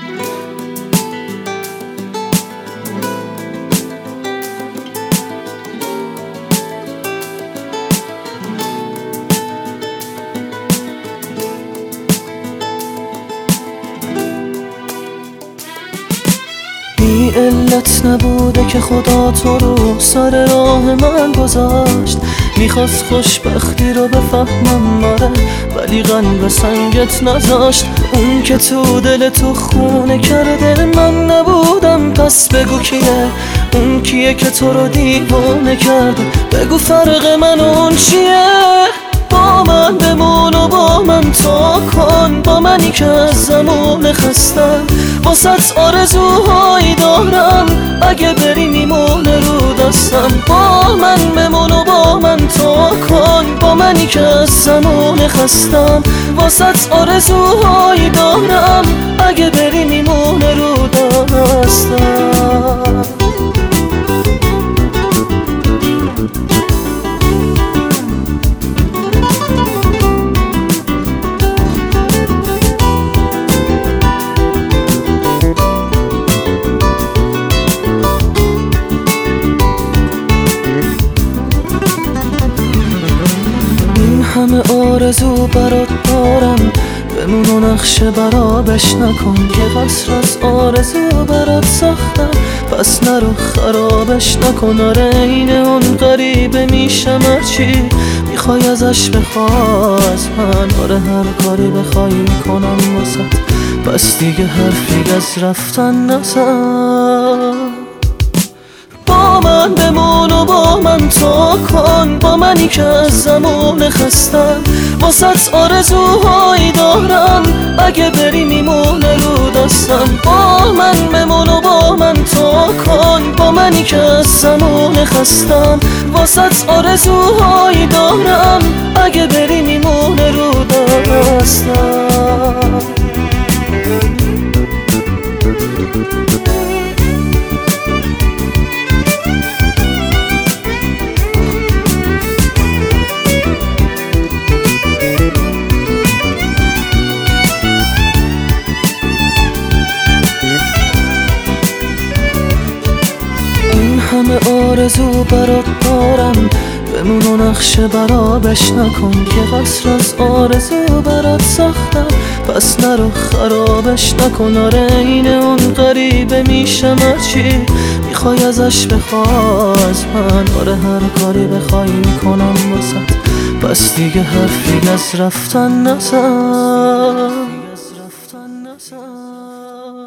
بی علت نبوده که خدا تو رو سر راه من گذاشت. میخواست خوشبختی رو بفهمم آره، ولی قلب سنگت نذاشت. اون که تو دل تو خونه کرده من نبودم، پس بگو کیه؟ اون کیه که تو رو دیوانه کرده؟ بگو فرق من اون چیه؟ با من بمون و با من تا کن، با منی که از زمان خستم واسه آرزوهایی دارم. اگه بری میمونه رو دستم. با من بمون و با من تا کن، با منی که از زمان خستم واسه آرزوهایی دارم. اگه بری میمونه رو دستم. همه آرزو برات دارم، بمون و نقشه برابش نکن. که قصر از آرزو برات ساختم، پس نرو خرابش نکن. آره اینه اون غریبه میشم هرچی میخوای ازش بخواه از من. آره هر کاری بخوای میکنم واسه، پس دیگه حرفی از رفتن نزن. با من بمون و با من تا کن، با منی که از زمان خستم واسه آرزوهایی دارم. اگه بری میمونه رو دستم. با من بمون و با من تا کن، با منی که از زمان خستم واسه آرزوهایی دارم. اگه بری میمونه رو دستم. همه آرزو برات دارم، بمون و نقشه برابش نکن. که قصر از آرزو برات ساختم، پس نرو خرابش نکن. آره اینه اون غریبه میشم هرچی میخوای ازش بخواه از من. آره هر کاری بخوای میکنم واسه، پس دیگه حرفی از رفتن نزن.